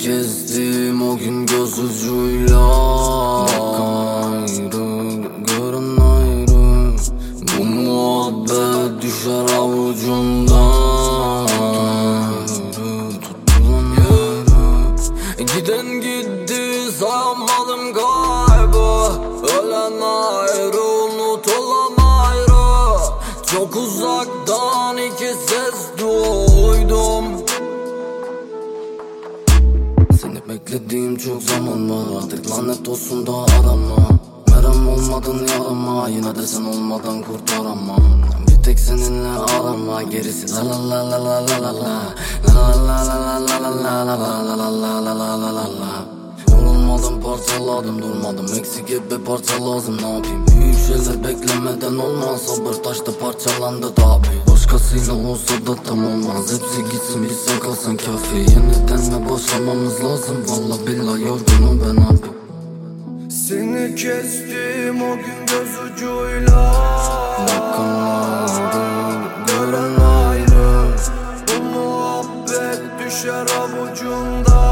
kestim o gün göz ucuyla. Ayrı, gören ayrı. Bu muhabbet düşer avucumdan. Tutulan ayrı. Giden gitti sayamadım kaybı. Ölen ayrı, unutulan ayrı. Çok uzaktan iki ses duydum. Seni beklediğim çok zaman var, artık lanet olsun da arama. Merhem olmadın yarama, yine de sen olmadan kurtaramam. Bir tek seninle arama, gerisi la la la la la la la la la la la la la la la la la la la. Yorulmadım, parçaladım, durmadım, eksik hep bir parça lazım, ne yapayım? Büyük şeyler beklemeden olmaz, sabır taşta parçalandı tabi. Başkasıyla olsa da tam olmaz, hepsi gitsin biz sen kalsan kafi. Yeniden mi başlamamız lazım, valla billahi yorgunum ben abi. Seni kestim o gün göz ucuyla. Bakan ayrı, Gören ayrı. Bu muhabbet düşer avucunda.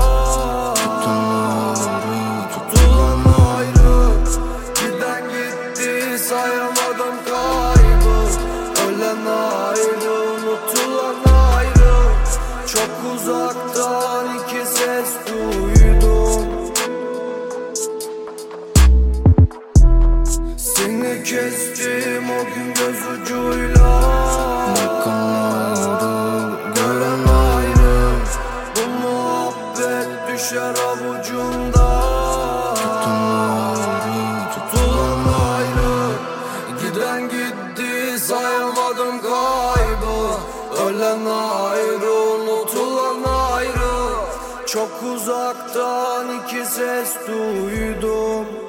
Tutulan ayrı. Giden gitti sayamadım kaybı. Ölen ayrı, unutulan ayrı. Çok uzaktan iki ses duydum. Seni kestim o gün göz ucuyla. bakan ayrı, Gören ayrı. Bu muhabbet düşer avucunda. Tutulan ayrı. Giden gitti sayamadım kaybı. Ölen ayrı, unutulan ayrı. Çok uzaktan iki ses duydum.